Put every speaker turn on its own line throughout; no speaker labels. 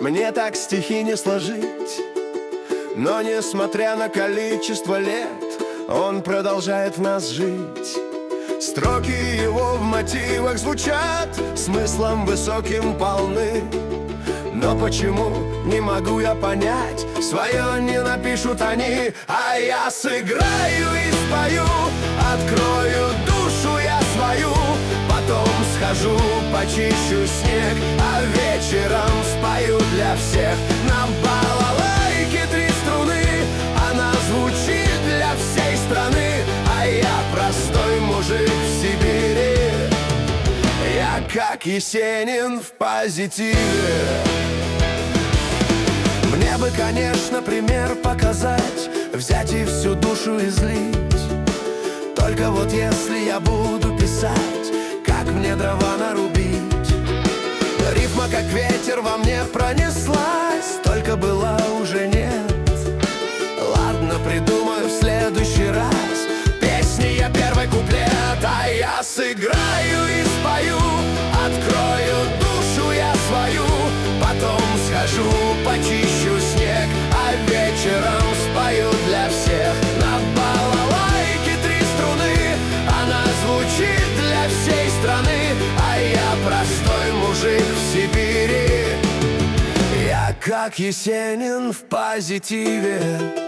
Мне так стихи не сложить. Но несмотря на количество лет, он продолжает в нас жить. Строки его в мотивах звучат смыслом высоким полны. Но почему, не могу я понять, свое не напишут они, а я сыграю и спою, открою душу я свою, потом схожу, почищу снег, а вечером спою для всех. На балалайке 3 струны, она звучит для всей страны, а я простой мужик в Сибири. Я как Есенин в позитиве. Мне бы, конечно, пример показать, взять и всю душу излить. Только вот если я буду писать, как мне дрова нарубить. Рифма, как ветер, во мне пронеслась, только была уже нет. Ладно, придумаю в следующий раз. Песни я первый куплет, а я сыграю и спою, открою душу я свою, потом схожу, почищу снег, а вечером спою для всех. На балалайке 3 струны, она звучит для всей страны, а я простой мужик в Сибири. Я как Есенин в позитиве.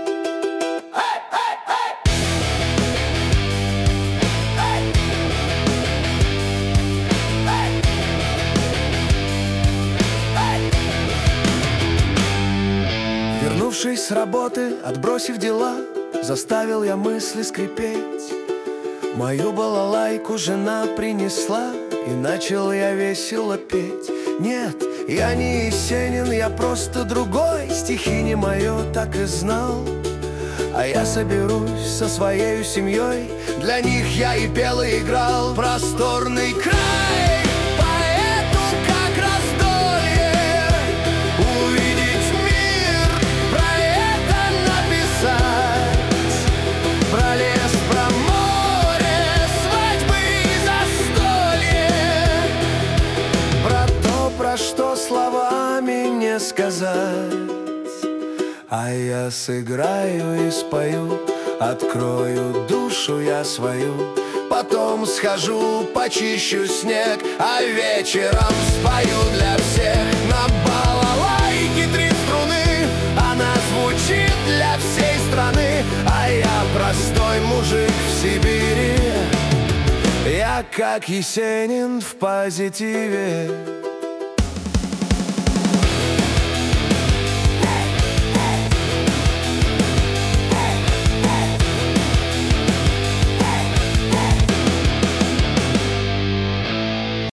Вернувшись с работы, отбросив дела, заставил я мысли скрипеть. Мою балалайку жена принесла, и начал я весело петь. Нет, я не Есенин, я просто другой, стихи не мое, так и знал. А я соберусь со своей семьей, для них я и пел, и играл. Просторный край, поэту как раздолье, увидеть мир, про это написать. Про лес, про море, свадьбы и застолье, про то, про что словами не сказать. А я сыграю и спою, открою душу я свою, потом схожу, почищу снег, а вечером спою для всех. На балалайке 3 струны, она звучит для всей страны, а я простой мужик в Сибири. Я как Есенин в позитиве.